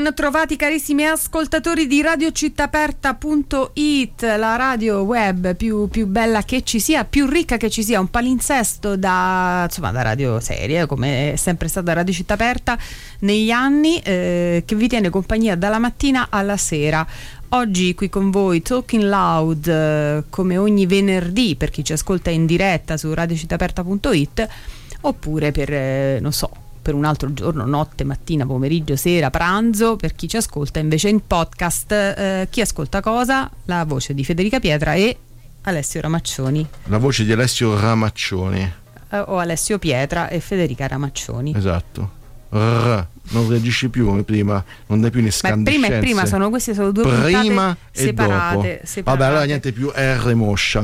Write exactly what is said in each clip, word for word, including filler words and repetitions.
Ben trovati carissimi ascoltatori di radio città aperta punto it, la radio web più, più bella che ci sia, più ricca che ci sia, un palinsesto da, insomma, da radio serie, come è sempre stata Radio Città Aperta negli anni, eh, che vi tiene compagnia dalla mattina alla sera. Oggi qui con voi Talking Loud, eh, come ogni venerdì per chi ci ascolta in diretta su radio città aperta punto it, oppure per, eh, non so, per un altro giorno, notte, mattina, pomeriggio, sera, pranzo, per chi ci ascolta invece in podcast. Eh, chi ascolta cosa? La voce di Federica Pietra e Alessio Ramaccioni. La voce di Alessio Ramaccioni. Eh, o Alessio Pietra e Federica Ramaccioni. Esatto. R, non reagisci più come prima, non dai più né scandescenze. Ma prima e prima sono queste sono due prima e separate, dopo. separate. Vabbè, allora niente più R moscia.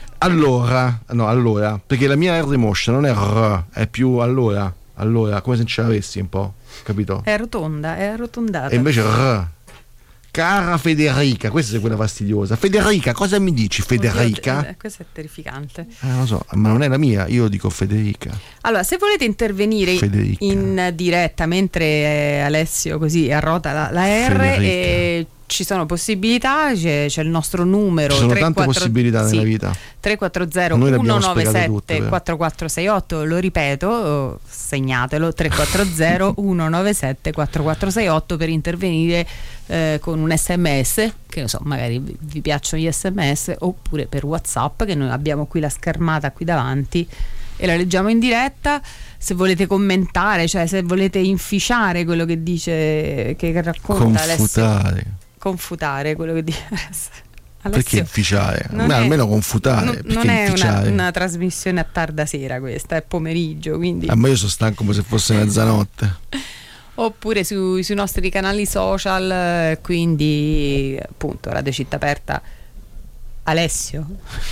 Allora, no, allora, perché la mia R moscia non è R, è più allora. Allora, come se non ce l'avessi un po', capito? È rotonda, è arrotondata. E invece R. Cara Federica, questa è quella fastidiosa. Federica, cosa mi dici, Federica? Oddio, questo è terrificante. Eh, non lo so, ma non è la mia, io dico Federica. Allora, se volete intervenire Federica. in diretta mentre eh, Alessio così arrota la, la R, e ci sono possibilità, c'è, c'è il nostro numero. Ci sono tre tante quattro possibilità sì, nella vita. tre quattro zero uno nove sette quattro quattro sei otto, lo ripeto, segnatelo, tre quattro zero uno nove sette quattro quattro sei otto per intervenire eh, con un sms, che non so, magari vi, vi piacciono gli sms, oppure per WhatsApp, che noi abbiamo qui la schermata qui davanti e la leggiamo in diretta. Se volete commentare, cioè se volete inficiare quello che dice, che racconta confutare. Alessio, confutare quello che dice Alessio. Perché inficiare? Non Beh, è, almeno confutare. Non, perché non è inficiare? una, una trasmissione a tarda sera, questa è pomeriggio, quindi. Ah, ma io sono stanco come se fosse mezzanotte. Oppure su, sui nostri canali social, quindi appunto Radio Città Aperta. Alessio,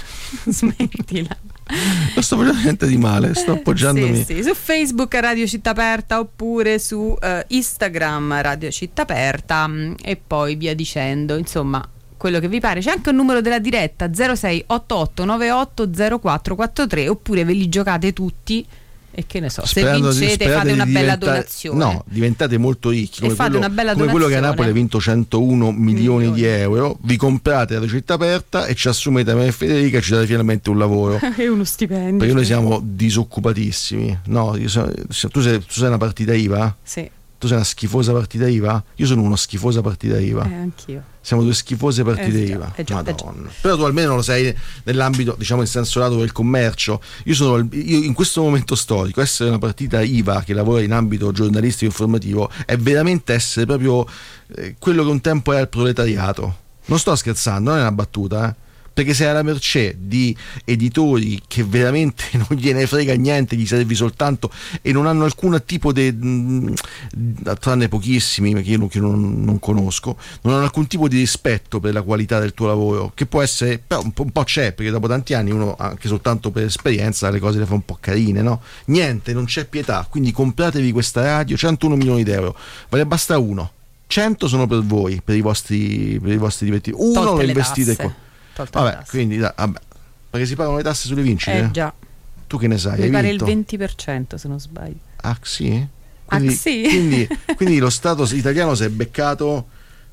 smettila. Non sto facendo niente di male, sto appoggiandomi. Sì, sì, su Facebook Radio Città Aperta, oppure su uh, Instagram Radio Città Aperta, mh, e poi via dicendo, insomma, quello che vi pare. C'è anche un numero della diretta zero sei otto otto nove otto zero quattro quattro tre, oppure ve li giocate tutti e che ne so, Sperando, se vincete fate una bella donazione. No, diventate molto ricchi, come, e fate quello, una bella come quello che a Napoli ha vinto centouno milioni, milioni di euro. Vi comprate la città aperta e ci assumete a me e Federica e ci date finalmente un lavoro e uno stipendio, perché noi siamo disoccupatissimi. No, io so, tu, sei, tu sei una partita I V A? Sì. Tu sei una schifosa partita I V A? Io sono uno schifosa partita I V A. Eh, anch'io. Siamo due schifose partite eh, già, I V A. eh, già, Madonna. Eh, però tu almeno lo sei nell'ambito, diciamo, in senso lato del commercio. Io sono io in questo momento storico, essere una partita I V A che lavora in ambito giornalistico e informativo è veramente essere proprio eh, quello che un tempo era il proletariato. Non sto scherzando, non è una battuta, eh. Perché sei alla mercé di editori che veramente non gliene frega niente, gli servi soltanto e non hanno alcun tipo di, tranne pochissimi che io, che io non, non conosco, non hanno alcun tipo di rispetto per la qualità del tuo lavoro, che può essere, però un po', un po' c'è, perché dopo tanti anni uno anche soltanto per esperienza le cose le fa un po' carine, no? Niente, non c'è pietà, quindi compratevi questa radio, centouno milioni di euro, ve ne basta uno, cento sono per voi, per i vostri, per i vostri divertimenti, uno Tolte lo investite qua. Vabbè, quindi da, vabbè, perché si pagano le tasse sulle vincite? Eh già. Tu che ne sai? Mi hai pare vinto? il venti per cento se non sbaglio. Ah sì? Quindi, ah, sì? quindi, quindi lo Stato italiano si è beccato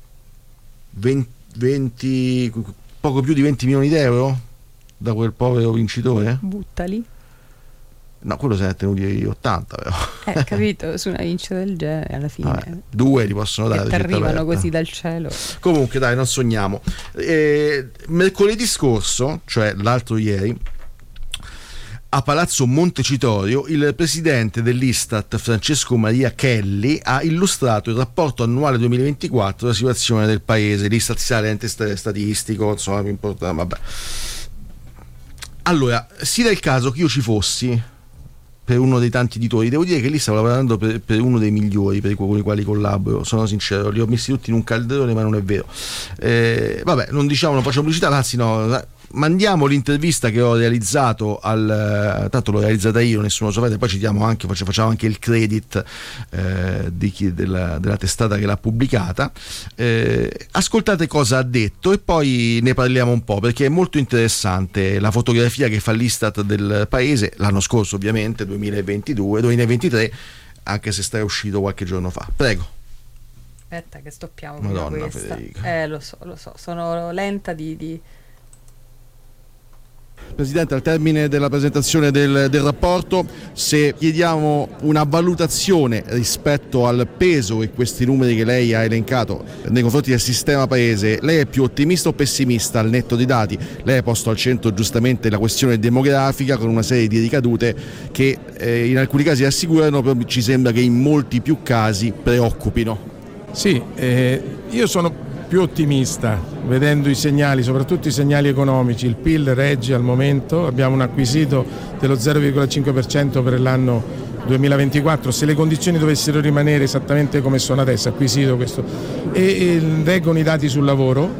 venti, venti, poco più di venti milioni di euro da quel povero vincitore? Buttali. No, quello se ne è tenuti ottanta però. Eh, capito, su una vincita del genere alla fine. Vabbè, due li possono dare. Che arrivano così dal cielo. Comunque dai, non sogniamo. Eh, mercoledì scorso, cioè l'altro ieri, a Palazzo Montecitorio il presidente dell'Istat Francesco Maria Chelli ha illustrato il rapporto annuale duemilaventiquattro della situazione del paese. L'Istat sia l'ente statistico, insomma, più importante, vabbè. Allora, si dà il caso che io ci fossi per uno dei tanti editori. Devo dire che lì stavo lavorando per, per uno dei migliori per i, con i quali collaboro, sono sincero, li ho messi tutti in un calderone, ma non è vero. Eh, vabbè, non diciamo, non facciamo pubblicità, anzi no, mandiamo l'intervista che ho realizzato al, tanto l'ho realizzata io, nessuno lo sapete, poi ci diamo anche, facciamo anche il credit eh, di chi, della, della testata che l'ha pubblicata. Eh, ascoltate cosa ha detto e poi ne parliamo un po', perché è molto interessante la fotografia che fa l'Istat del paese l'anno scorso, ovviamente duemilaventidue duemilaventitré, anche se sta uscito qualche giorno fa. Prego. Aspetta che stoppiamo Madonna questa. Federica. Eh, lo so, lo so, sono lenta di... di... Presidente, al termine della presentazione del, del rapporto, se chiediamo una valutazione rispetto al peso e questi numeri che lei ha elencato nei confronti del sistema paese, lei è più ottimista o pessimista al netto dei dati? Lei ha posto al centro giustamente la questione demografica con una serie di ricadute che eh, in alcuni casi assicurano, però ci sembra che in molti più casi preoccupino. Sì, eh, io sono più ottimista vedendo i segnali, soprattutto i segnali economici. Il P I L regge al momento, abbiamo un acquisito dello zero virgola cinque per cento per l'anno duemilaventiquattro, se le condizioni dovessero rimanere esattamente come sono adesso, acquisito questo, e, e reggono i dati sul lavoro.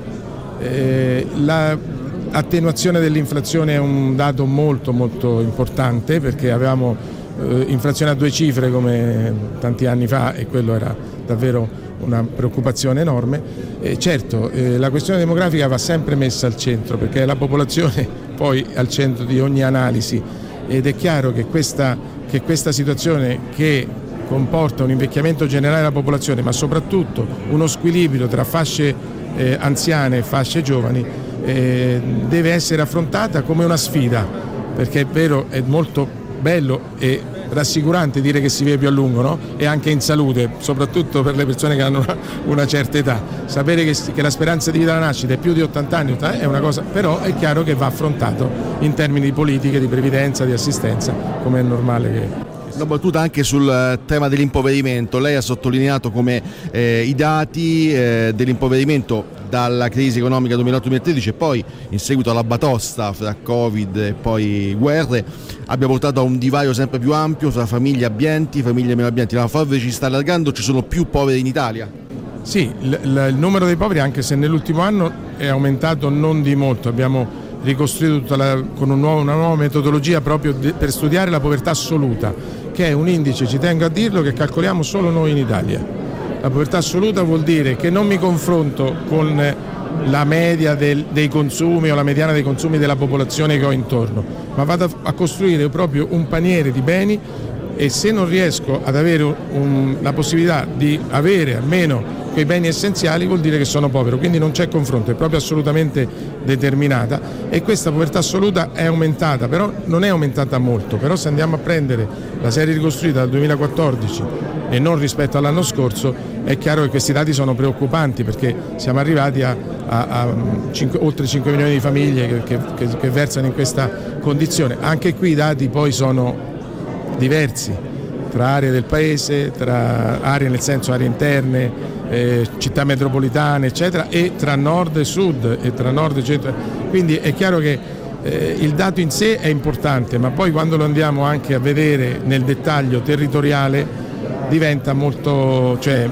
Eh, l'attenuazione dell'inflazione è un dato molto molto importante, perché avevamo eh, inflazione a due cifre come tanti anni fa e quello era davvero una preoccupazione enorme. Eh, certo, eh, la questione demografica va sempre messa al centro, perché è la popolazione poi al centro di ogni analisi, ed è chiaro che questa, che questa situazione, che comporta un invecchiamento generale della popolazione, ma soprattutto uno squilibrio tra fasce eh, anziane e fasce giovani, eh, deve essere affrontata come una sfida, perché è vero, è molto bello e rassicurante dire che si vive più a lungo, no? E anche in salute, soprattutto per le persone che hanno una, una certa età. Sapere che, che la speranza di vita alla nascita è più di ottanta anni è una cosa, però è chiaro che va affrontato in termini di politiche, di previdenza, di assistenza, come è normale che... Una battuta anche sul tema dell'impoverimento. Lei ha sottolineato come eh, i dati eh, dell'impoverimento dalla crisi economica duemilaotto duemilatredici e poi in seguito alla batosta fra Covid e poi guerre abbia portato a un divario sempre più ampio tra famiglie abbienti e famiglie meno abbienti. La forbice ci sta allargando, ci sono più poveri in Italia? Sì, l- l- il numero dei poveri, anche se nell'ultimo anno è aumentato non di molto, abbiamo ricostruito tutta la, con un nuovo, una nuova metodologia proprio de- per studiare la povertà assoluta, che è un indice, ci tengo a dirlo, che calcoliamo solo noi in Italia. La povertà assoluta vuol dire che non mi confronto con la media del, dei consumi o la mediana dei consumi della popolazione che ho intorno, ma vado a, a costruire proprio un paniere di beni, e se non riesco ad avere un, un, la possibilità di avere almeno quei beni essenziali, vuol dire che sono povero, quindi non c'è confronto, è proprio assolutamente determinata, e questa povertà assoluta è aumentata, però non è aumentata molto, però se andiamo a prendere la serie ricostruita dal duemilaquattordici e non rispetto all'anno scorso, è chiaro che questi dati sono preoccupanti, perché siamo arrivati a, a, a cinque, oltre cinque milioni di famiglie che, che, che versano in questa condizione. Anche qui i dati poi sono diversi tra aree del paese, tra aree nel senso aree interne, eh, città metropolitane eccetera, e tra nord e sud e tra nord e centro, quindi è chiaro che eh, il dato in sé è importante, ma poi quando lo andiamo anche a vedere nel dettaglio territoriale diventa molto, cioè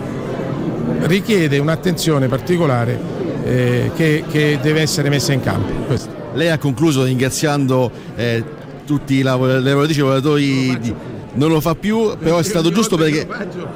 richiede un'attenzione particolare eh, che, che deve essere messa in campo. Questo. Lei ha concluso ringraziando eh, tutti i lavor- le lavoratrici e i lavoratori di... non lo fa più, però è stato giusto perché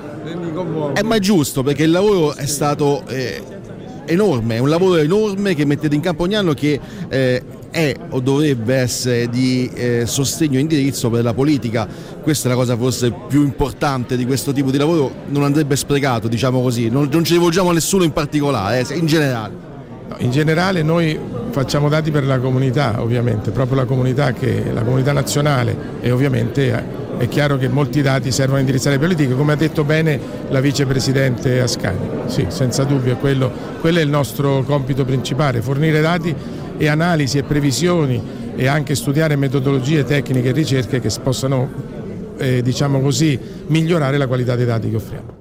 è ma è giusto perché il lavoro è stato eh, enorme, è un lavoro enorme che mettete in campo ogni anno, che eh, è o dovrebbe essere di eh, sostegno e indirizzo per la politica. Questa è la cosa forse più importante di questo tipo di lavoro, non andrebbe sprecato, diciamo così, non, non ci rivolgiamo a nessuno in particolare, eh, in generale. In generale noi facciamo dati per la comunità, ovviamente, proprio la comunità, che la comunità nazionale, e ovviamente è chiaro che molti dati servono a indirizzare le politiche, come ha detto bene la vicepresidente Ascani. Sì, senza dubbio, quello, quello è il nostro compito principale, fornire dati e analisi e previsioni, e anche studiare metodologie, tecniche e ricerche che possano, eh, diciamo così, migliorare la qualità dei dati che offriamo.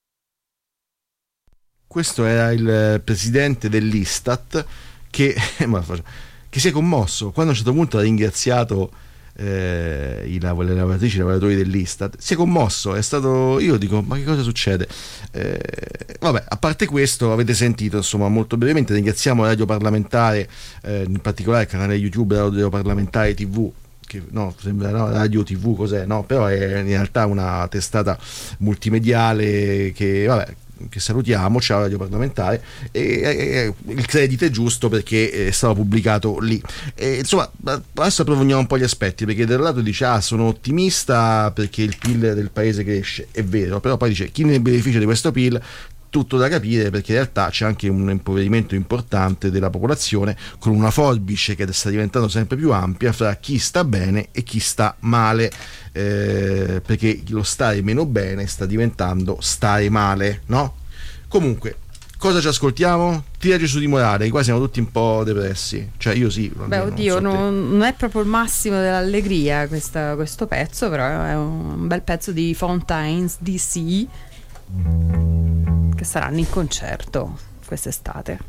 Questo era il presidente dell'Istat che, che si è commosso quando a un certo punto ha ringraziato eh, i lav- le lavoratrici e i lavoratori dell'Istat. Si è commosso, è stato, io dico, ma che cosa succede? Eh, vabbè, a parte questo, avete sentito insomma molto brevemente, ringraziamo Radio Parlamentare, eh, in particolare il canale YouTube Radio Parlamentare tivù, che no, sembra no, Radio tivù cos'è, no, però è in realtà una testata multimediale che vabbè, che salutiamo, ciao Radio Parlamentare, e, e, e il credito è giusto perché è stato pubblicato lì. E, insomma, adesso approfondiamo un po' gli aspetti, perché da un lato dice ah sono ottimista perché il P I L del paese cresce, è vero, però poi dice chi ne beneficia di questo P I L? tutto da capire, perché in realtà c'è anche un impoverimento importante della popolazione, con una forbice che sta diventando sempre più ampia fra chi sta bene e chi sta male, eh, perché lo stare meno bene sta diventando stare male, no? Comunque, cosa ci ascoltiamo? Tiraci su di morale, qua siamo tutti un po' depressi, cioè io sì. Beh, oddio, non, so non, non è proprio il massimo dell'allegria questa, questo pezzo, però è un bel pezzo di Fountains D C che saranno in concerto quest'estate.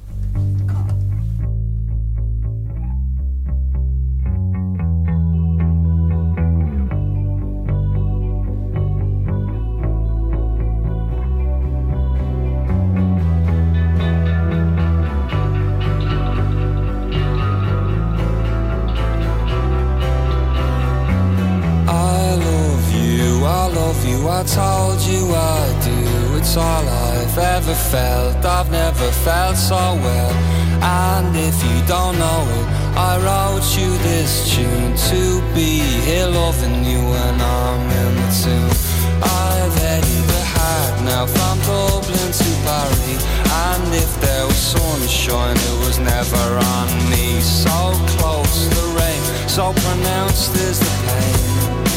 I told you I do, it's all I've ever felt. I've never felt so well. And if you don't know it, I wrote you this tune to be here loving you when I'm in the tune. I've headed the hat now from Dublin to Paris, and if there was sunshine it was never on me. So close the rain, so pronounced is the pain.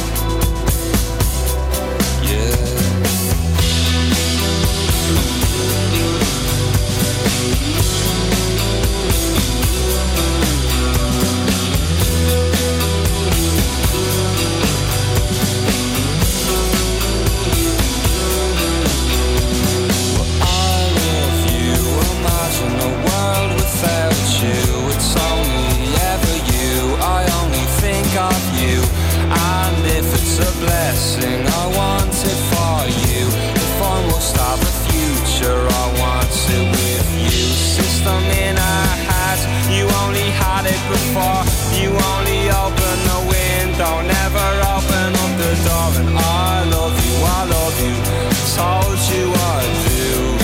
Blessing I want it for you. If I must have a future, I want it with you. System in our hearts, you only had it before. You only open the window, never open up the door. And I love you, I love you, told you I do.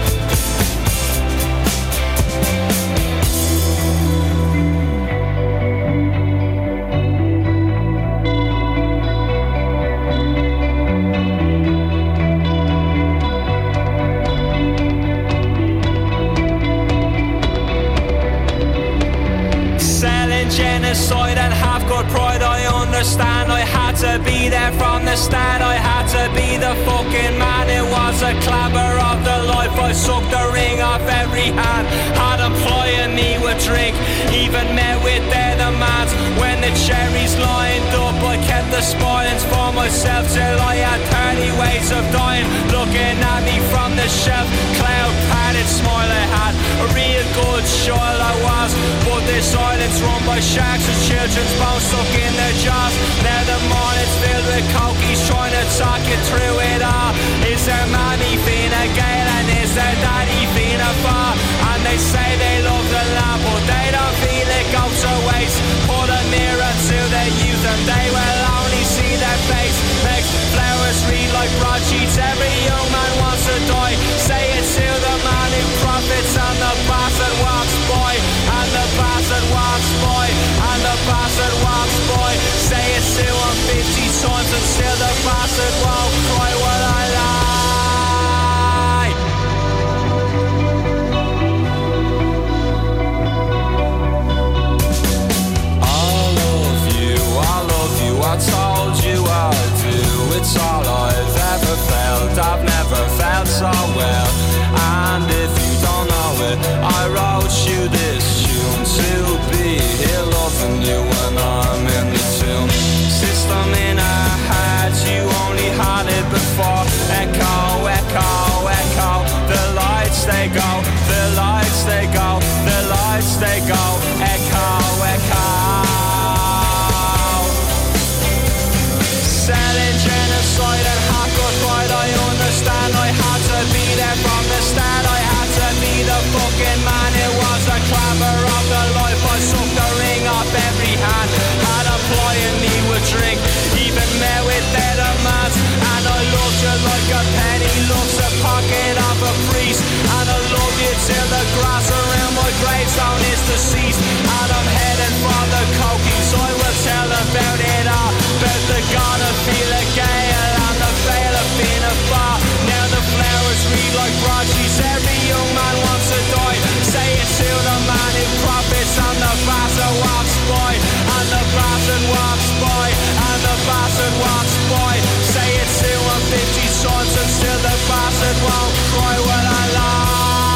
Genocide and have got pride, I understand. I had to be there from the start. I had to be the fucking man. It was a clabber of the life. I sucked the ring off every hand. Had them plying me with drink, even met with their demands. When the cherries lined up, I kept the spoilings for myself till I had thirty ways of dying. Looking at me from the shelf, cloud padded smile I had. A real good child I was, but this island's run by sharks and children's bones stuck in their jaws. Now the morning's filled with cokies trying to talk you through it all. Is there mommy Fina Gael and is there daddy Fina Far? And they say they love the land but they don't feel it goes to waste. Put a mirror to their youth and they will only see their face. Makes flowers read like broadsheets, every young man wants to die. Say it to the man who profits and the bastard walks by. And the bastard walks by. And the bastard walks by. Say it to him fifty times and still the bastard won't cry. What I lie. I love you, I love you, I told you I do. It's all I've ever felt, I've never felt so well. And if you don't know it, I wrote you this tune to be here loving you when I'm in the tune. System in our hearts, you only had it before. Echo, echo, echo, the lights they go, the lights they go, the lights they go. Echo, echo. Selling genocide and hardcore pride, I understand. I had to be there from the start. I had to be the fucking man. It was a clamor of the life. I sucked the ring off every hand. Had a plying me with drink, even met with their demands. And I loved you like a penny loves a pocket of a priest. And I love you till the grass around my gravestone is deceased. And I'm headed for the cokies, I will tell about it all. About the god of Fila Gael and the veil of Fina Far. Now the flowers read like broadsheets, bastard walks by, and the bastard walks by. Say it's two hundred fifty sons and still the bastard won't cry when I lie.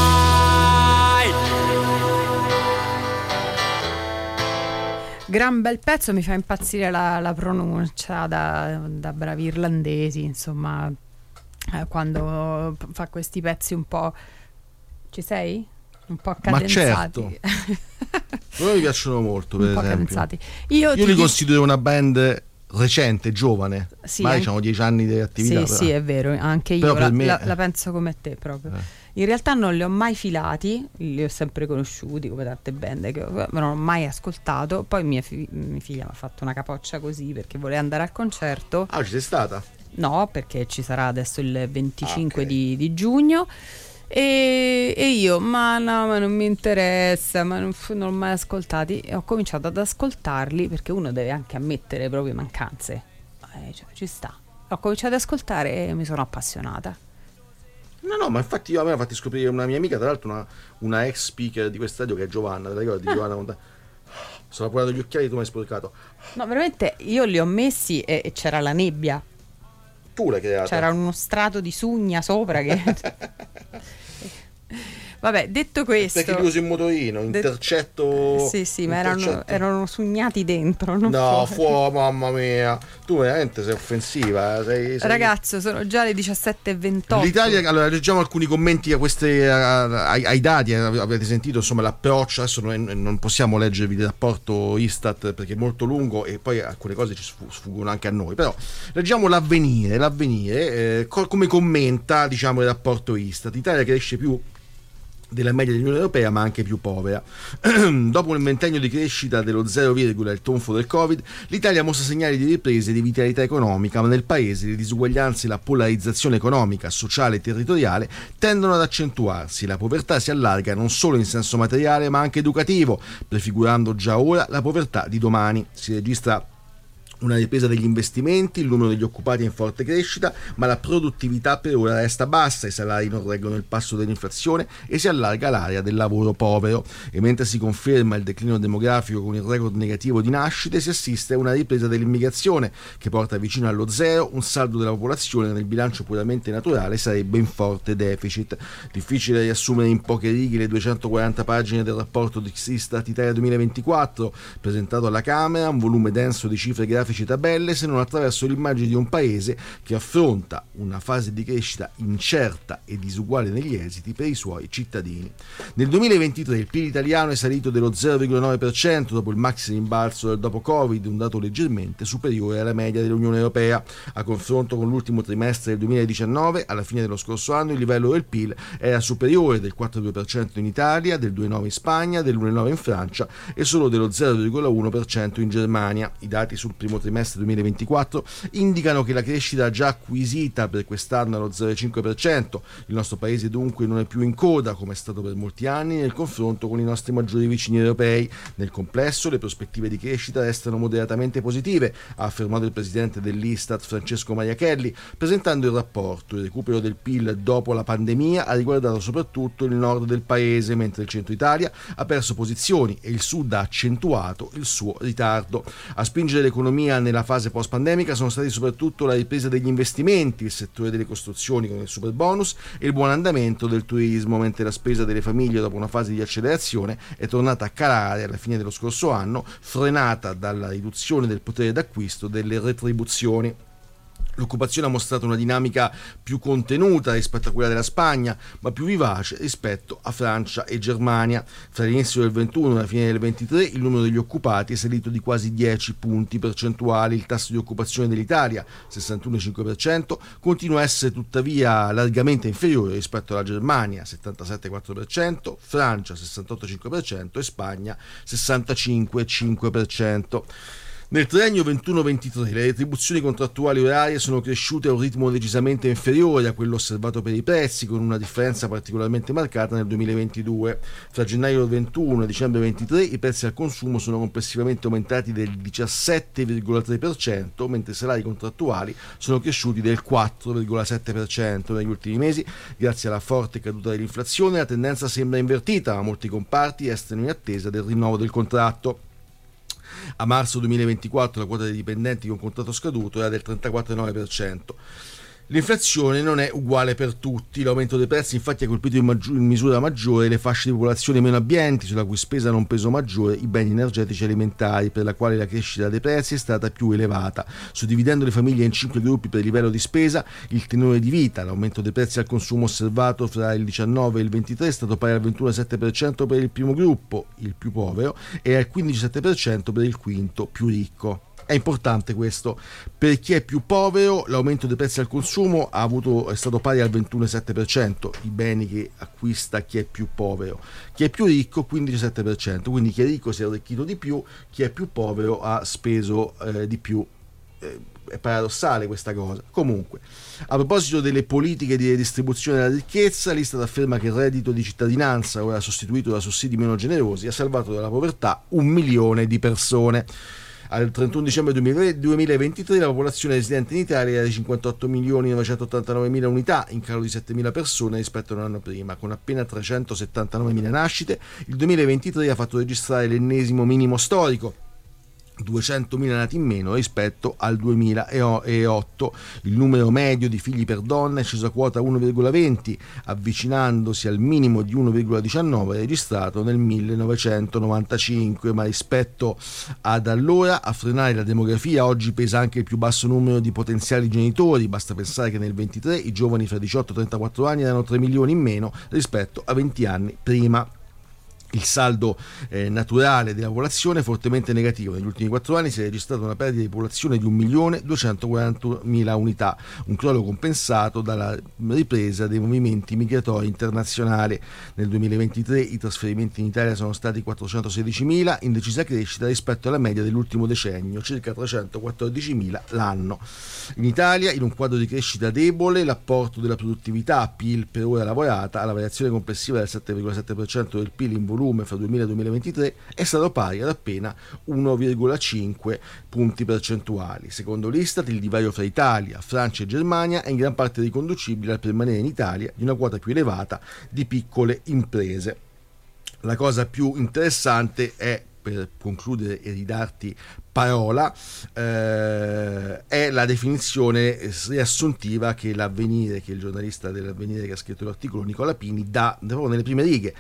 Gran bel pezzo, mi fa impazzire la, la pronuncia da, da bravi irlandesi, insomma, eh, quando fa questi pezzi un po'... Ci sei? Un po' cadenzati. Ma certo. Però mi piacciono molto, per un esempio. Po' cadenzati. Io, Io ti li dico... considero una band recente, giovane. Sì, ma anche... hanno dieci anni di attività. Sì, però. Sì, è vero, anche io la, me... la, la penso come te proprio. Eh. In realtà non li ho mai filati, li ho sempre conosciuti come tante band che ho, non ho mai ascoltato. Poi mia, fi- mia figlia mi ha fatto una capoccia così perché voleva andare al concerto. Ah, ci sei stata? No, perché ci sarà adesso il venticinque ah, okay. di, di giugno. E, e io, ma no, ma non mi interessa, ma non, non ho mai ascoltati. E ho cominciato ad ascoltarli perché uno deve anche ammettere le proprie mancanze. Eh, cioè, ci sta. Ho cominciato ad ascoltare e mi sono appassionata. No, no, ma infatti io a me l'ha fatti scoprire una mia amica, tra l'altro una, una ex speaker di questa radio che è Giovanna, te la ricordi? Giovanna Monta... Sono appurato gli occhiali e tu mi hai sporcato. No, veramente io li ho messi e, e c'era la nebbia. Tu l'hai creata. C'era uno strato di sugna sopra che... Vabbè, detto questo... Perché tu usi un motorino, intercetto... Det... Sì, sì, ma erano, erano sugnati dentro, non no, fuori. fuori, mamma mia. Tu veramente sei offensiva. Sei, sei... Ragazzo, sono già le diciassette e ventotto. L'Italia, allora, leggiamo alcuni commenti a queste, a, ai, ai dati, avete sentito insomma l'approccio, adesso non, non possiamo leggervi il rapporto Istat perché è molto lungo e poi alcune cose ci sfuggono anche a noi, però leggiamo l'avvenire, l'avvenire eh, co- come commenta diciamo il rapporto Istat. L'Italia cresce più della media dell'Unione Europea ma anche più povera. Dopo un ventennio di crescita dello zero, il tonfo del Covid, l'Italia mostra segnali di ripresa e di vitalità economica, ma nel paese le disuguaglianze e la polarizzazione economica, sociale e territoriale tendono ad accentuarsi. La povertà si allarga non solo in senso materiale ma anche educativo, prefigurando già ora la povertà di domani. Si registra una ripresa degli investimenti, il numero degli occupati è in forte crescita, ma la produttività per ora resta bassa, i salari non reggono il passo dell'inflazione e si allarga l'area del lavoro povero. E mentre si conferma il declino demografico con il record negativo di nascite, si assiste a una ripresa dell'immigrazione che porta vicino allo zero un saldo della popolazione nel bilancio puramente naturale sarebbe in forte deficit. Difficile riassumere in poche righe le duecentoquaranta pagine del rapporto di Istat Italia duemilaventiquattro presentato alla Camera, un volume denso di cifre grafiche e tabelle, se non attraverso l'immagine di un paese che affronta una fase di crescita incerta e disuguale negli esiti per i suoi cittadini. Nel duemilaventitré il P I L italiano è salito dello zero virgola nove per cento dopo il maxi rimbalzo del dopo Covid, un dato leggermente superiore alla media dell'Unione Europea. A confronto con l'ultimo trimestre del duemiladiciannove, alla fine dello scorso anno il livello del P I L era superiore del quattro virgola due per cento in Italia, del due virgola nove per cento in Spagna, del uno virgola nove per cento in Francia e solo dello zero virgola uno per cento in Germania. I dati sul primo trimestre duemilaventiquattro indicano che la crescita già acquisita per quest'anno è allo zero virgola cinque per cento. Il nostro paese dunque non è più in coda come è stato per molti anni nel confronto con i nostri maggiori vicini europei. Nel complesso le prospettive di crescita restano moderatamente positive, ha affermato il presidente dell'Istat Francesco Mariachelli, presentando il rapporto. Il recupero del P I L dopo la pandemia ha riguardato soprattutto il nord del paese, mentre il centro Italia ha perso posizioni e il sud ha accentuato il suo ritardo. A spingere l'economia nella fase post-pandemica sono stati soprattutto la ripresa degli investimenti, il settore delle costruzioni con il super bonus e il buon andamento del turismo, mentre la spesa delle famiglie dopo una fase di accelerazione è tornata a calare alla fine dello scorso anno, frenata dalla riduzione del potere d'acquisto delle retribuzioni. L'occupazione ha mostrato una dinamica più contenuta rispetto a quella della Spagna, ma più vivace rispetto a Francia e Germania. Fra l'inizio del ventuno e la fine del ventitré il numero degli occupati è salito di quasi dieci punti percentuali. Il tasso di occupazione dell'Italia, sessantuno virgola cinque per cento, continua a essere tuttavia largamente inferiore rispetto alla Germania, settantasette virgola quattro per cento, Francia sessantotto virgola cinque per cento e Spagna sessantacinque virgola cinque per cento. Nel triennio ventuno ventitré le retribuzioni contrattuali orarie sono cresciute a un ritmo decisamente inferiore a quello osservato per i prezzi, con una differenza particolarmente marcata nel duemilaventidue. Fra gennaio ventuno e dicembre ventitré i prezzi al consumo sono complessivamente aumentati del diciassette virgola tre per cento, mentre i salari contrattuali sono cresciuti del quattro virgola sette per cento. Negli ultimi mesi, grazie alla forte caduta dell'inflazione, la tendenza sembra invertita, ma molti comparti restano in attesa del rinnovo del contratto. A marzo duemilaventiquattro la quota dei dipendenti con contratto scaduto era del trentaquattro virgola nove per cento. L'inflazione non è uguale per tutti, l'aumento dei prezzi infatti ha colpito in, maggior, in misura maggiore le fasce di popolazione meno abbienti, sulla cui spesa hanno un peso maggiore i beni energetici e alimentari, per la quale la crescita dei prezzi è stata più elevata. Suddividendo le famiglie in cinque gruppi per livello di spesa, il tenore di vita, l'aumento dei prezzi al consumo osservato fra il diciannove e il ventitré è stato pari al ventuno virgola sette per cento per il primo gruppo, il più povero, e al quindici virgola sette per cento per il quinto, più ricco. È importante questo, per chi è più povero l'aumento dei prezzi al consumo ha avuto, è stato pari al ventuno virgola sette per cento, i beni che acquista chi è più povero. Chi è più ricco quindici virgola sette per cento, quindi chi è ricco si è arricchito di più, chi è più povero ha speso eh, di più. Eh, è paradossale questa cosa. Comunque, a proposito delle politiche di redistribuzione della ricchezza, l'Istat afferma che il reddito di cittadinanza, ora sostituito da sussidi meno generosi, ha salvato dalla povertà un milione di persone. Al trentuno dicembre duemilaventitré la popolazione residente in Italia era di cinquantotto milioni novecentottantanovemila unità, in calo di settemila persone rispetto a un anno prima, con appena trecentosettantanovemila nascite. Il duemilaventitré ha fatto registrare l'ennesimo minimo storico, duecentomila nati in meno rispetto al duemilaotto. Il numero medio di figli per donna è sceso a quota uno virgola venti, avvicinandosi al minimo di uno virgola diciannove registrato nel millenovecentonovantacinque, ma rispetto ad allora a frenare la demografia oggi pesa anche il più basso numero di potenziali genitori. Basta pensare che nel ventitré i giovani fra diciotto e trentaquattro anni erano tre milioni in meno rispetto a venti anni prima. Il saldo eh, naturale della popolazione è fortemente negativo. Negli ultimi quattro anni si è registrata una perdita di popolazione di un milione duecentoquarantamila unità, un crollo compensato dalla ripresa dei movimenti migratori internazionali. Nel duemilaventitré i trasferimenti in Italia sono stati quattrocentosedicimila, in decisa crescita rispetto alla media dell'ultimo decennio, circa trecentoquattordicimila l'anno. In Italia, in un quadro di crescita debole, l'apporto della produttività P I L per ora lavorata alla variazione complessiva del sette virgola sette per cento del P I L in volume fra duemila e duemilaventitré è stato pari ad appena uno virgola cinque punti percentuali. Secondo l'Istat, il divario fra Italia, Francia e Germania è in gran parte riconducibile al permanere in Italia di una quota più elevata di piccole imprese. La cosa più interessante è, per concludere e ridarti parola, eh, è la definizione riassuntiva che l'Avvenire, che il giornalista dell'Avvenire che ha scritto l'articolo, Nicola Pini, dà proprio nelle prime righe.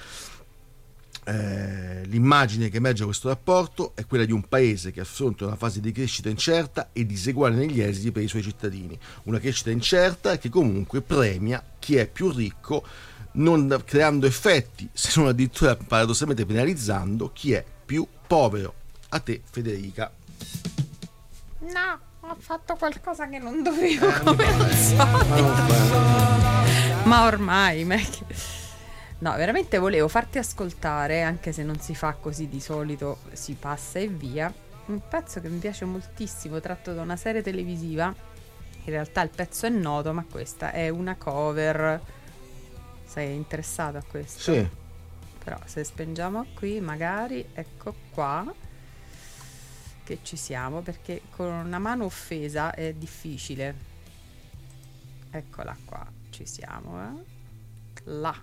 Eh, l'immagine che emerge da questo rapporto è quella di un paese che affronta una fase di crescita incerta e diseguale negli esiti per i suoi cittadini, una crescita incerta che comunque premia chi è più ricco, non creando effetti, se non addirittura paradossalmente penalizzando chi è più povero. A te, Federica. No, ho fatto qualcosa che non dovevo, eh, come al solito. Ma, ma ormai ma che... No, veramente volevo farti ascoltare, anche se non si fa così di solito, si passa e via, un pezzo che mi piace moltissimo, tratto da una serie televisiva. In realtà il pezzo è noto, ma questa è una cover. Sei interessato a questo? Sì. Però se spengiamo qui, magari, ecco qua, che ci siamo, perché con una mano offesa è difficile. Eccola qua, ci siamo, eh? Là.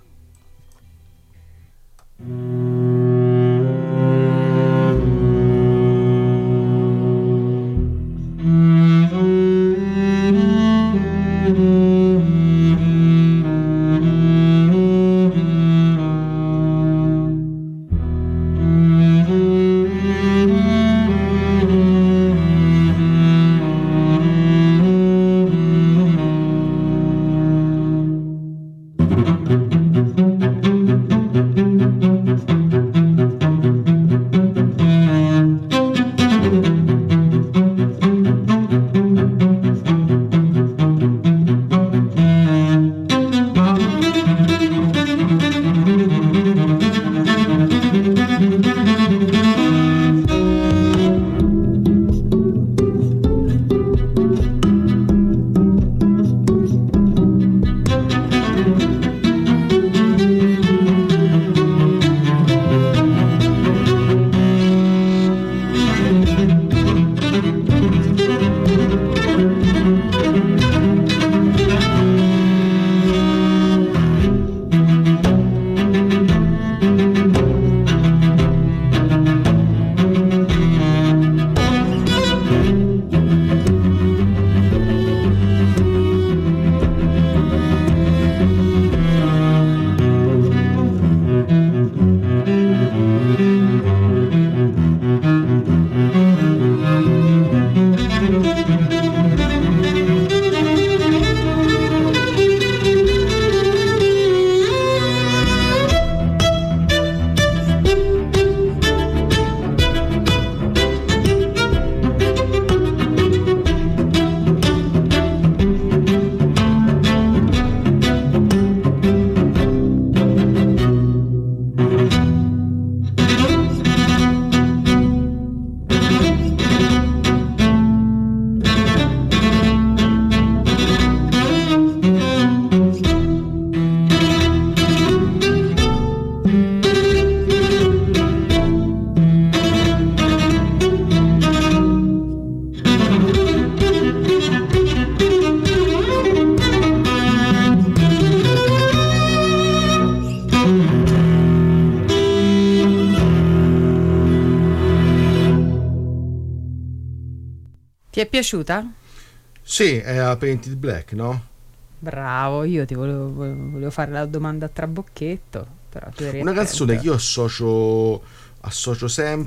piaciuta? Sì, è a Painted Black, no? Bravo, io ti volevo, volevo fare la domanda a trabocchetto, però tu eri una canzone che io associo associo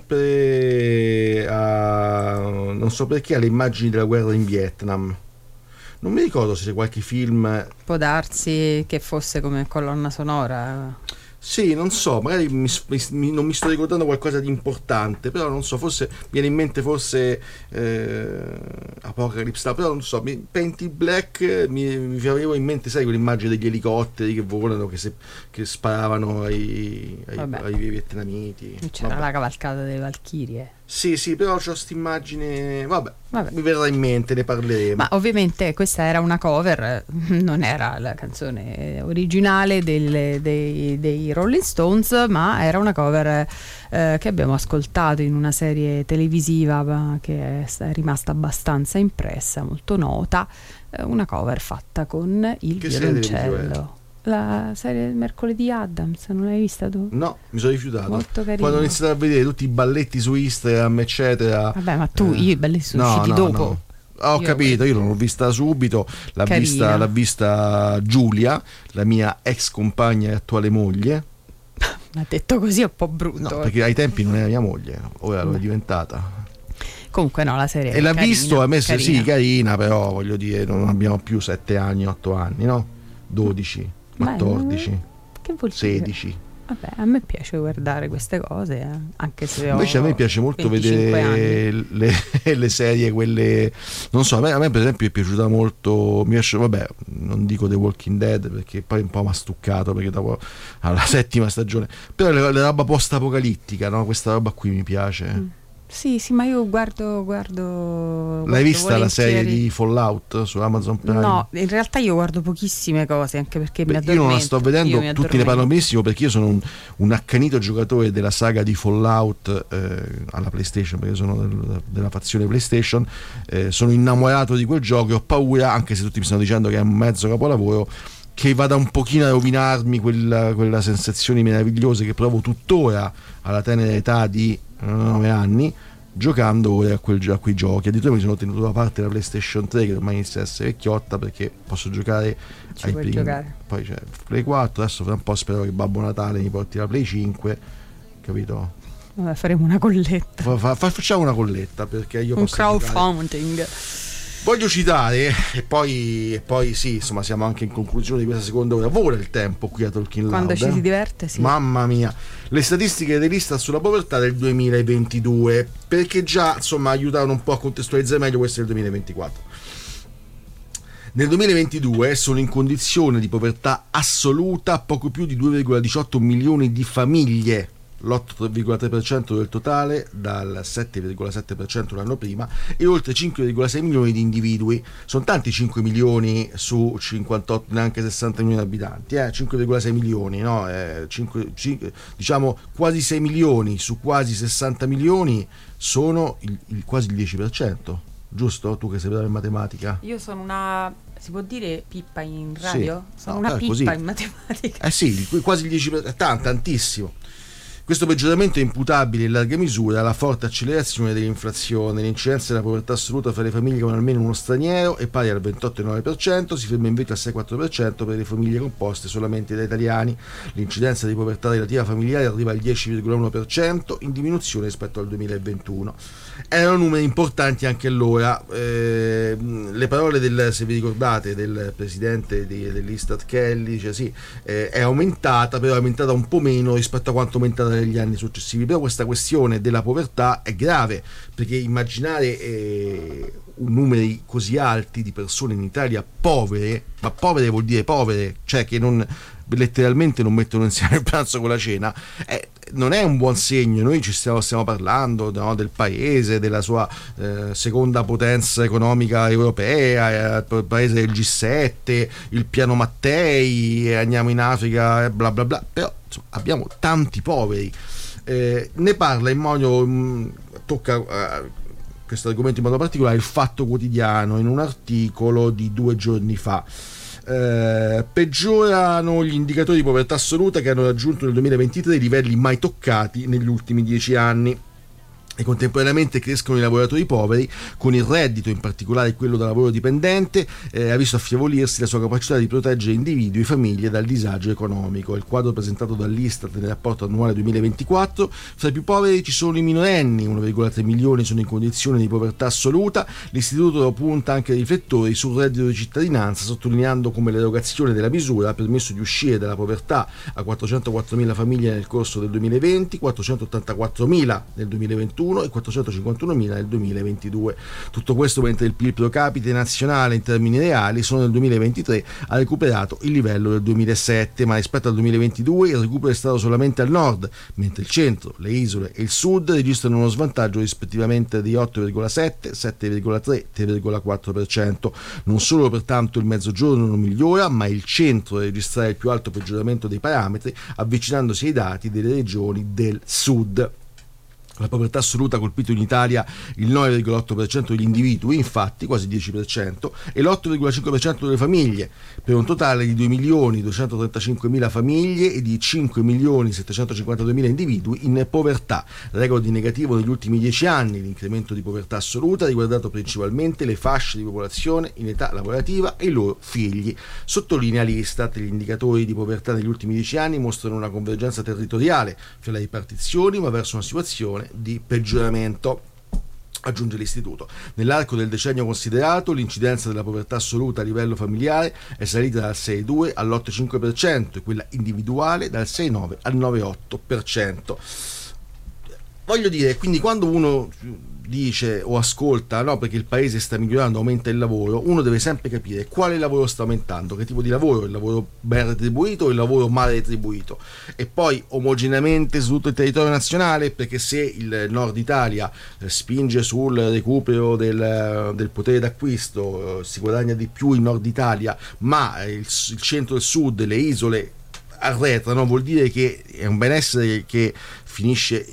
sempre a, non so perché, alle immagini della guerra in Vietnam. Non mi ricordo se c'è qualche film. Può darsi che fosse come colonna sonora. Sì, non so, magari mi, mi, non mi sto ricordando qualcosa di importante, però non so, forse viene in mente forse eh, Apocalypse Now, però non so, Painted Black mi, mi avevo in mente, sai, quell'immagine degli elicotteri che volano, che, se, che sparavano ai, ai, ai vietnamiti. C'era vabbè. La cavalcata delle Valchirie. Sì, sì, però c'ho quest'immagine, vabbè, vabbè, mi verrà in mente, ne parleremo. Ma ovviamente questa era una cover, non era la canzone originale del, dei, dei Rolling Stones, ma era una cover eh, che abbiamo ascoltato in una serie televisiva che è rimasta abbastanza impressa, molto nota, eh, una cover fatta con il che violoncello. La serie Mercoledì Addams, non l'hai vista tu? No, mi sono rifiutato. Molto carino. Quando ho iniziato a vedere tutti i balletti su Instagram, eccetera. Vabbè, ma tu, eh, io i balletti sono no, usciti no, dopo. No. Ho io capito, io non l'ho vista subito, l'ha vista, l'ha vista Giulia, la mia ex compagna e attuale moglie. Ma detto così è un po' brutto. No, perché ai tempi non era mia moglie, ora lo è diventata. Comunque no, la serie e l'ha carina, visto, ha messo carina. Sì, carina, però voglio dire, non abbiamo più sette anni, otto anni, no? dodici, quattordici, Beh, che vuol dire? sedici. Vabbè, a me piace guardare queste cose, eh, anche se invece ho a me piace molto vedere le, le serie, quelle, non so, a me, a me per esempio è piaciuta molto, mi piace, vabbè, non dico The Walking Dead perché poi un po' mi ha stuccato, perché dopo alla settima stagione, però la, la roba post-apocalittica, no? Questa roba qui mi piace. Mm. Sì, sì, ma io guardo, guardo. L'hai guardo vista volentieri. La serie di Fallout su Amazon Prime? No, in realtà io guardo pochissime cose, anche perché Beh, mi addormento. io non la sto vedendo, tutti ne parlano benissimo, perché io sono un, un accanito giocatore della saga di Fallout eh, alla PlayStation, perché sono del, della fazione PlayStation, eh, sono innamorato di quel gioco e ho paura, anche se tutti mi stanno dicendo che è un mezzo capolavoro, che vada un pochino a rovinarmi quella, quella sensazioni meravigliose che provo tuttora alla tenera età di nove anni giocando a, quel, a quei giochi. Addirittura mi sono tenuto da parte la PlayStation tre, che ormai inizia a essere vecchiotta, perché posso giocare Ci ai puoi primi. giocare. Poi c'è Play quattro, adesso fra un po' spero che Babbo Natale mi porti la Play cinque, capito? Vabbè, faremo una colletta, fa, fa, facciamo una colletta, perché io un posso crowdfunding giocare. Voglio citare, e poi, e poi sì, insomma, siamo anche in conclusione di questa seconda ora. Vola il tempo qui a Talking Loud. Quando ci eh? si diverte, sì. Mamma mia, le statistiche dell'Istat sulla povertà del duemilaventidue, perché già, insomma, aiutavano un po' a contestualizzare meglio questo del duemilaventiquattro. Nel duemilaventidue sono in condizione di povertà assoluta poco più di due virgola diciotto milioni di famiglie, l'otto virgola tre per cento del totale dal sette virgola sette per cento l'anno prima, e oltre cinque virgola sei milioni di individui. Sono tanti cinque milioni su cinquantotto, neanche sessanta milioni di abitanti, eh? cinque virgola sei milioni, no? Eh, cinque, cinque, diciamo quasi sei milioni su quasi sessanta milioni sono il, il, quasi il dieci per cento, giusto? Tu che sei brava in matematica. Io sono una, si può dire pippa in radio? Sì. Sono No, una eh, pippa così. in matematica. Eh sì, quasi il dieci per cento, tant, tantissimo. Questo peggioramento è imputabile in larga misura alla forte accelerazione dell'inflazione. L'incidenza della povertà assoluta fra le famiglie con almeno uno straniero è pari al ventotto virgola nove per cento, si ferma invece al sei virgola quattro per cento per le famiglie composte solamente da italiani. L'incidenza di povertà relativa familiare arriva al dieci virgola uno per cento, in diminuzione rispetto al duemilaventuno. Erano numeri importanti anche allora. Eh, le parole del, se vi ricordate, del presidente di, dell'Istat Kelly, dice sì, eh, è aumentata, però è aumentata un po' meno rispetto a quanto è aumentata negli anni successivi. Però questa questione della povertà è grave, perché immaginare eh, numeri così alti di persone in Italia povere, ma povere vuol dire povere, cioè che non letteralmente non mettono insieme il pranzo con la cena, eh, non è un buon segno. Noi ci stiamo, stiamo parlando, no, del paese, della sua eh, seconda potenza economica europea, eh, il paese del G sette, il piano Mattei, eh, andiamo in Africa, eh, bla bla bla, però insomma, abbiamo tanti poveri. Eh, ne parla in modo mh, tocca uh, questo argomento in modo particolare il Fatto Quotidiano in un articolo di due giorni fa. Eh, peggiorano gli indicatori di povertà assoluta, che hanno raggiunto nel duemilaventitré i livelli mai toccati negli ultimi dieci anni. e contemporaneamente crescono i lavoratori poveri, con il reddito, in particolare quello da lavoro dipendente, eh, ha visto affievolirsi la sua capacità di proteggere individui e famiglie dal disagio economico. Il quadro presentato dall'Istat nel rapporto annuale duemilaventiquattro: fra i più poveri ci sono i minorenni, uno virgola tre milioni sono in condizione di povertà assoluta. L'istituto punta anche riflettori sul reddito di cittadinanza, sottolineando come l'erogazione della misura ha permesso di uscire dalla povertà a quattrocentoquattromila famiglie nel corso del duemilaventi, quattrocentottantaquattromila nel duemilaventuno e quattrocentocinquantunomila nel duemilaventidue. Tutto questo mentre il P I L pro capite nazionale in termini reali solo nel duemilaventitré ha recuperato il livello del duemilasette, ma rispetto al duemilaventidue il recupero è stato solamente al nord, mentre il centro, le isole e il sud registrano uno svantaggio rispettivamente di otto virgola sette, sette virgola tre e tre virgola quattro per cento. Non solo pertanto il mezzogiorno non migliora, ma il centro registra il più alto peggioramento dei parametri, avvicinandosi ai dati delle regioni del sud. La povertà assoluta ha colpito in Italia il nove virgola otto per cento degli individui, infatti quasi dieci per cento, e l'otto virgola cinque per cento delle famiglie, per un totale di due milioni duecentotrentacinquemila famiglie e di cinque milioni settecentocinquantaduemila individui in povertà. Record negativo negli ultimi dieci anni. L'incremento di povertà assoluta ha riguardato principalmente le fasce di popolazione in età lavorativa e i loro figli. Sottolinea l'Istat: gli indicatori di povertà negli ultimi dieci anni mostrano una convergenza territoriale fra le ripartizioni, ma verso una situazione di peggioramento. Aggiunge l'istituto: nell'arco del decennio considerato l'incidenza della povertà assoluta a livello familiare è salita dal sei virgola due all'otto virgola cinque per cento e quella individuale dal sei virgola nove al nove virgola otto per cento. Voglio dire, quindi quando uno dice o ascolta no perché il paese sta migliorando, aumenta il lavoro, uno deve sempre capire quale lavoro sta aumentando, che tipo di lavoro, il lavoro ben retribuito o il lavoro male retribuito, e poi omogeneamente su tutto il territorio nazionale, perché se il nord Italia eh, spinge sul recupero del, del potere d'acquisto, eh, si guadagna di più in nord Italia, ma il, il centro e il sud, le isole arretrano, vuol dire che è un benessere che finisce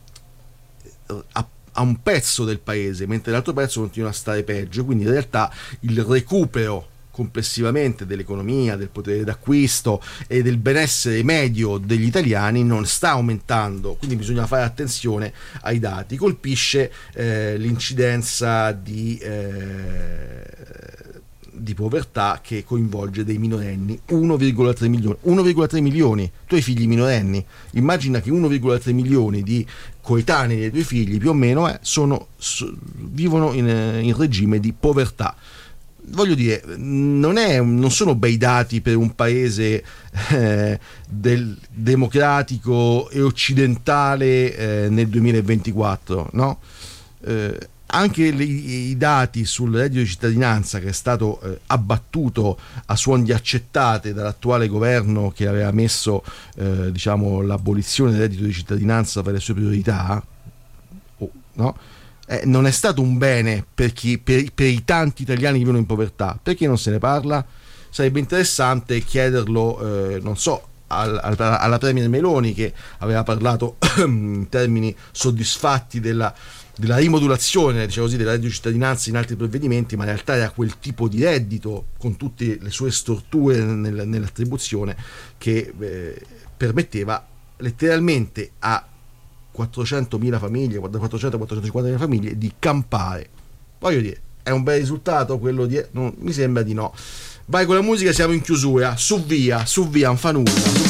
a a un pezzo del paese, mentre l'altro pezzo continua a stare peggio. Quindi in realtà il recupero complessivamente dell'economia, del potere d'acquisto e del benessere medio degli italiani non sta aumentando, quindi bisogna fare attenzione ai dati. Colpisce eh, l'incidenza di eh, di povertà che coinvolge dei minorenni, uno virgola tre milioni. uno virgola tre milioni, tu hai figli minorenni, immagina che uno virgola tre milioni di coetanei dei tuoi figli più o meno eh, sono, so, vivono in, in regime di povertà. Voglio dire, non, è, non sono bei dati per un paese eh, del, democratico e occidentale eh, nel duemilaventiquattro, no? Eh, Anche i, i dati sul reddito di cittadinanza, che è stato eh, abbattuto a suon di accettate dall'attuale governo, che aveva messo eh, diciamo l'abolizione del reddito di cittadinanza per le sue priorità, oh, no? eh, non è stato un bene per, chi, per, per i tanti italiani che vivono in povertà. Perché non se ne parla? Sarebbe interessante chiederlo, eh, non so, alla, alla Premier Meloni, che aveva parlato in termini soddisfatti della della rimodulazione, diciamo così, del reddito di cittadinanza in altri provvedimenti, ma in realtà era quel tipo di reddito con tutte le sue storture nel, nell'attribuzione che eh, permetteva letteralmente a quattrocentomila famiglie, quattrocento quattrocentocinquantamila famiglie di campare. Voglio dire, è un bel risultato quello di... Non, mi sembra di no. Vai con la musica, siamo in chiusura, su via, su via, non fa nulla.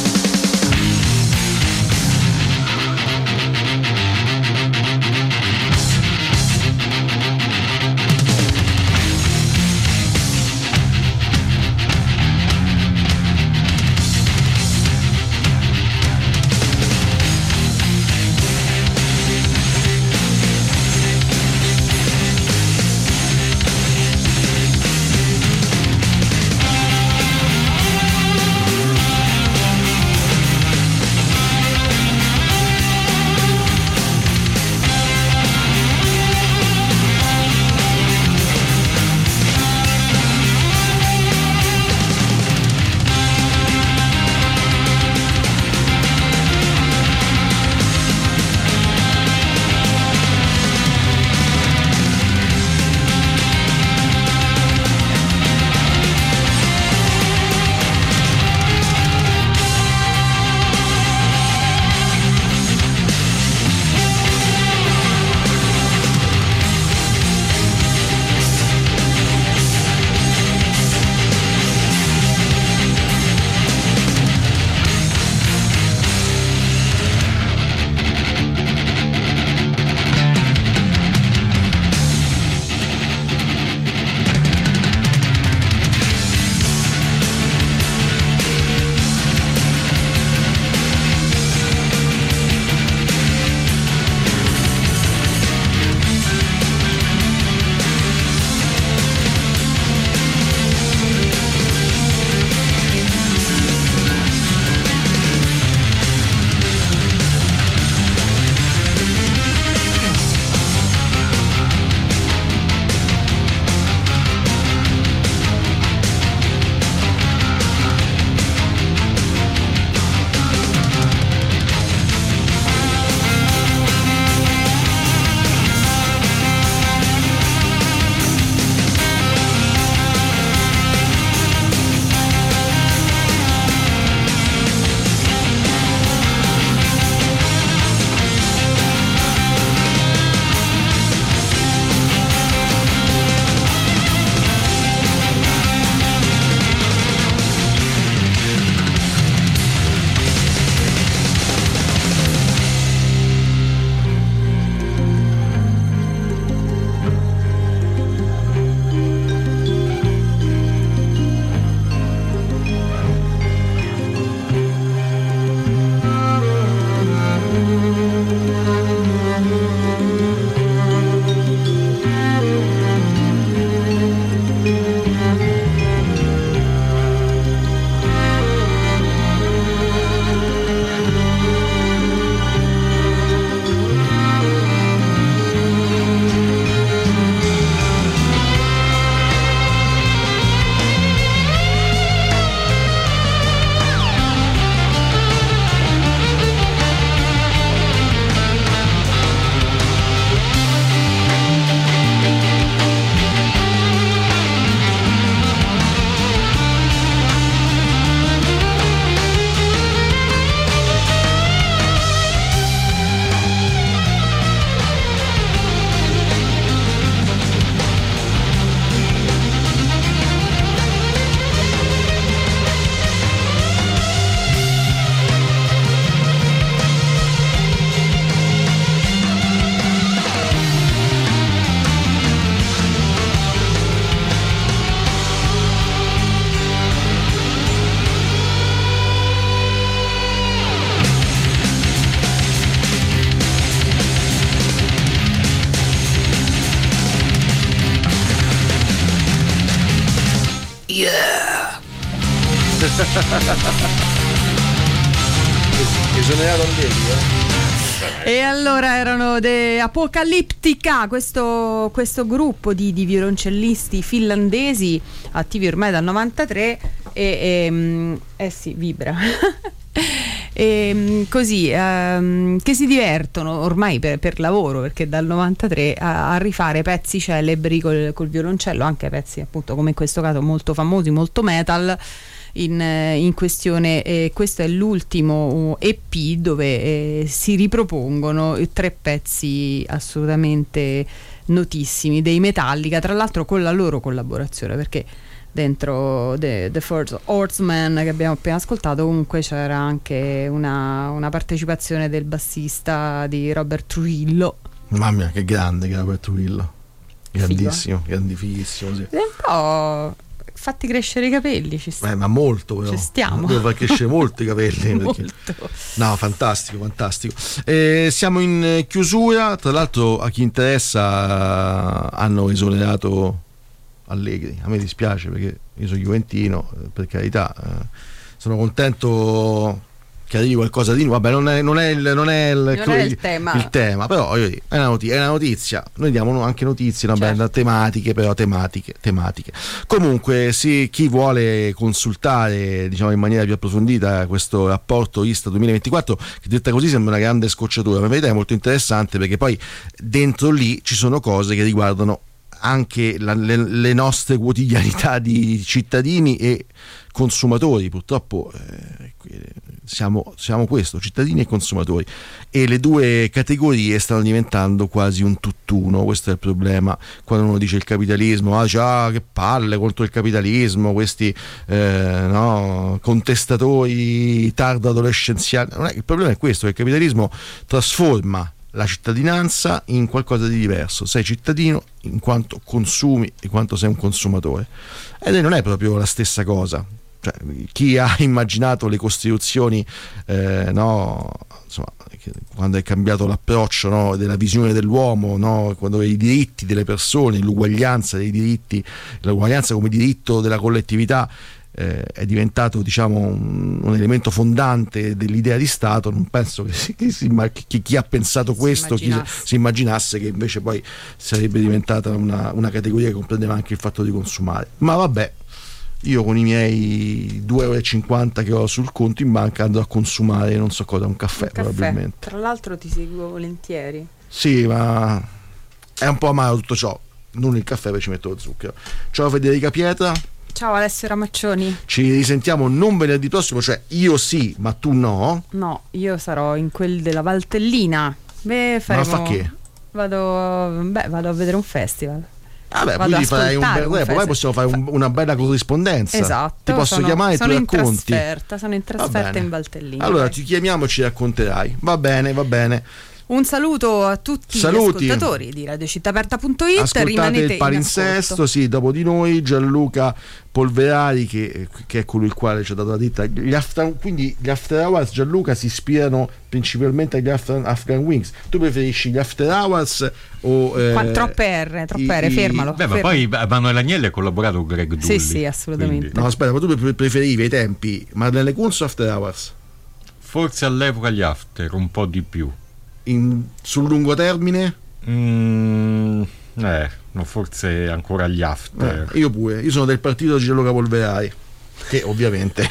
Yeah! Esonerato Allegri, eh? E allora erano The Apocalyptica, questo, questo gruppo di, di violoncellisti finlandesi attivi ormai dal novantatré e, e eh sì, vibra. E così ehm, che si divertono ormai per, per lavoro, perché dal novantatré a, a rifare pezzi celebri col, col violoncello, anche pezzi appunto come in questo caso molto famosi, molto metal in, in questione. E questo è l'ultimo E P dove eh, si ripropongono tre pezzi assolutamente notissimi dei Metallica, tra l'altro con la loro collaborazione, perché dentro The, The First Horseman che abbiamo appena ascoltato comunque c'era anche una, una partecipazione del bassista di Robert Trujillo. Mamma mia, che grande che era Robert Trujillo, grandissimo, grandissimo, sì. È un po' fatti crescere i capelli, ci stiamo. Eh, ma molto però. Ci stiamo. Devo far crescere molto i capelli. Molto. Perché... No, fantastico, fantastico. Eh, siamo in chiusura, tra l'altro a chi interessa hanno esonerato Allegri. A me dispiace perché io sono juventino, per carità, eh, sono contento che arrivi qualcosa di nuovo. Vabbè, non è, non è, il, non è, il, non il, è il tema, il tema, però voglio dire, è, una notizia, è una notizia. Noi diamo anche notizie, no? Certo. Beh, tematiche, però tematiche, tematiche. Comunque, sì, chi vuole consultare, diciamo, in maniera più approfondita questo rapporto Istat duemilaventiquattro, che detta così sembra una grande scocciatura, ma in verità è molto interessante perché poi dentro lì ci sono cose che riguardano anche la, le, le nostre quotidianità di cittadini e consumatori. Purtroppo eh, siamo, siamo questo, cittadini e consumatori, e le due categorie stanno diventando quasi un tutt'uno. Questo è il problema quando uno dice il capitalismo, ah già, che palle contro il capitalismo, questi eh, no, contestatori tardo adolescenziali. Non è, il problema è questo, che il capitalismo trasforma la cittadinanza in qualcosa di diverso. Sei cittadino in quanto consumi, in quanto sei un consumatore, ed non è proprio la stessa cosa. Cioè, chi ha immaginato le costituzioni eh, no, insomma, quando è cambiato l'approccio, no, della visione dell'uomo, no, quando i diritti delle persone, l'uguaglianza dei diritti, l'uguaglianza come diritto della collettività Eh, è diventato, diciamo, un, un elemento fondante dell'idea di Stato, non penso che, si, che, si, che chi ha pensato questo si immaginasse. Chi, si immaginasse che invece poi sarebbe diventata una, una categoria che comprendeva anche il fatto di consumare. Ma vabbè, io con i miei due euro e cinquanta che ho sul conto in banca andrò a consumare non so cosa, un caffè, un caffè. Probabilmente. Tra l'altro ti seguo volentieri. Sì, ma è un po' amaro tutto ciò, non il caffè perché ci metto lo zucchero. Ciao Federica Pietra. Ciao Alessio Ramaccioni. Ci risentiamo non venerdì prossimo, cioè io sì, ma tu no. No, io sarò in quel della Valtellina. Beh, faremo... Ma fa che? Vado, beh, vado a vedere un festival. Vabbè, quindi farai un bel rap, poi possiamo fare un, una bella corrispondenza. Esatto. Ti posso sono, chiamare e sono tu in racconti. Trasferta, sono in trasferta in Valtellina. Allora vai. Ti chiamiamo e ci racconterai. Va bene, va bene. Un saluto a tutti Saluti. gli ascoltatori di radio città aperta punto it. Ascoltate Rimanete il palinsesto, sì, dopo di noi Gianluca Polverari che, che è colui il quale ci ha dato la ditta. Gli after, quindi gli After Hours, Gianluca, si ispirano principalmente agli after, Afghan Wings. Tu preferisci gli After Hours o eh, Qua, troppe R, troppe R, i, fermalo. Beh, fermalo. ma poi Manuel Agnelli ha collaborato con Greg Dulli. Sì, sì, assolutamente. Quindi. No, aspetta, ma tu preferivi ai tempi Madeleine Kunz o After Hours? Forse all'epoca gli After, un po' di più. In, sul lungo termine? Mm, eh, no, forse ancora gli After. Eh, io pure, io sono del partito di Gianluca Polverari, che ovviamente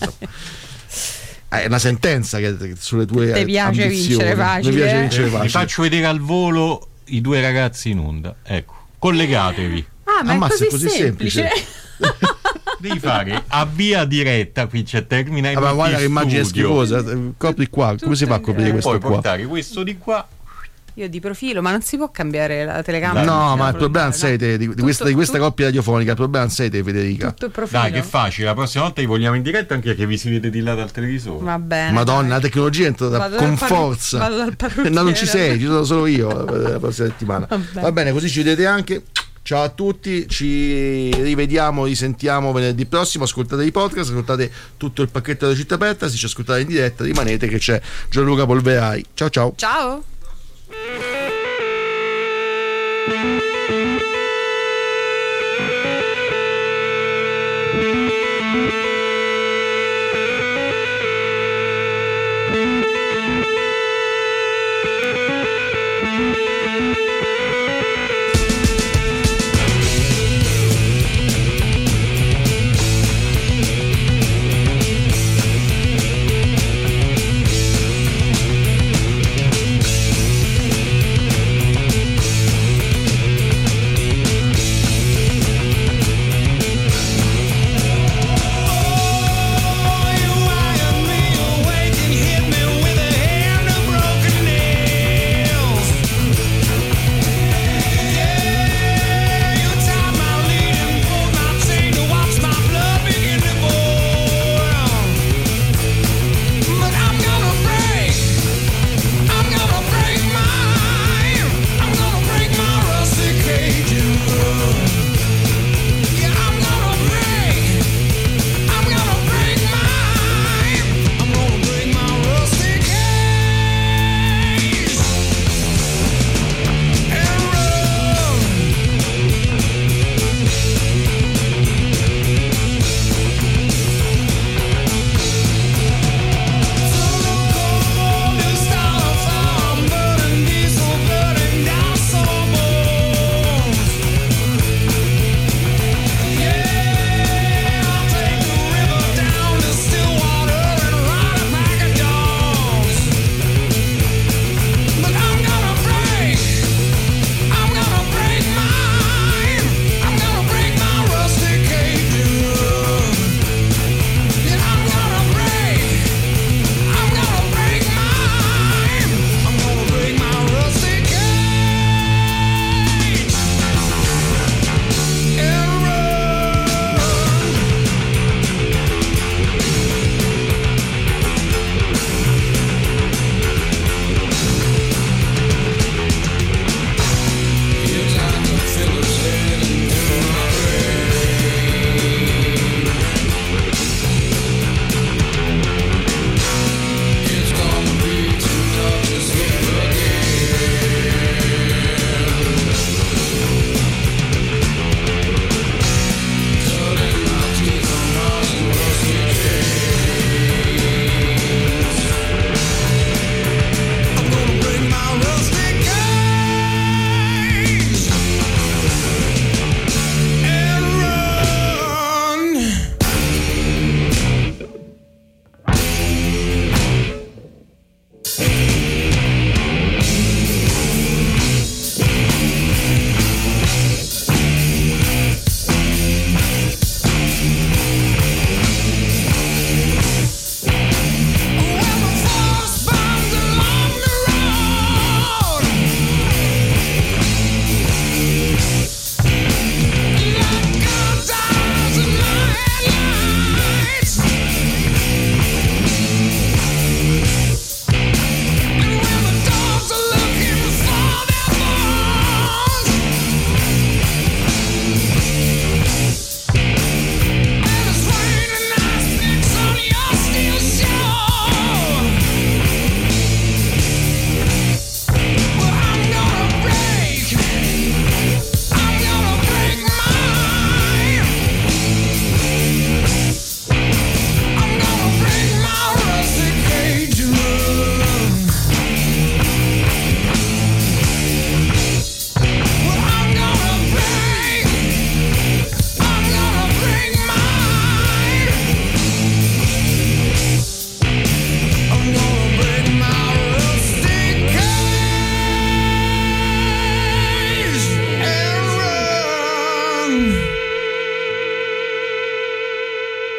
è una sentenza che sulle tue Ti piace ambizioni. vincere facile, Mi piace eh? vincere facile. Vi faccio vedere al volo i due ragazzi in onda. Ecco, collegatevi. Ah, ma Ammazza, è così, è così semplice. semplice. Devi fare a via diretta, qui c'è termina Ah, ma guarda che immagine studio. schifosa. Copri qua, come Tutto si fa a coprire in questo Poi qua? portare questo di qua. Io di profilo, ma non si può cambiare la telecamera? No, ma il problema non no. sei te di, di Tutto- questa, di questa tutto- coppia radiofonica, il problema non sei te, Federica. Tutto il profilo. Dai, che facile, la prossima volta li vogliamo in diretta anche che vi si vede di là dal televisore. Va bene. Madonna, dai. la tecnologia è entrata Vado con dal parru- forza. vado dal parrucchiere. No, non ci sei, ci sono solo io la prossima settimana. Va bene. Va bene, così ci vedete anche. Ciao a tutti, ci rivediamo, risentiamo venerdì prossimo. Ascoltate i podcast, ascoltate tutto il pacchetto della città aperta. Se ci ascoltate in diretta, rimanete che c'è Gianluca Polverai. Ciao ciao. Ciao. Thank you.